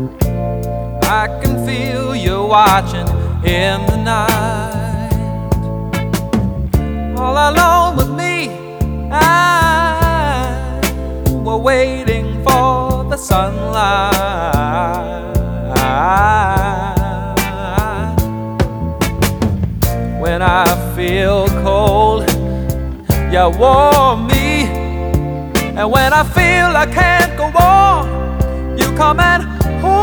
I can feel you watching in the night. All alone with me, we're waiting for the sunlight. When I feel cold, you warm me. And when I feel I can't go on, you come and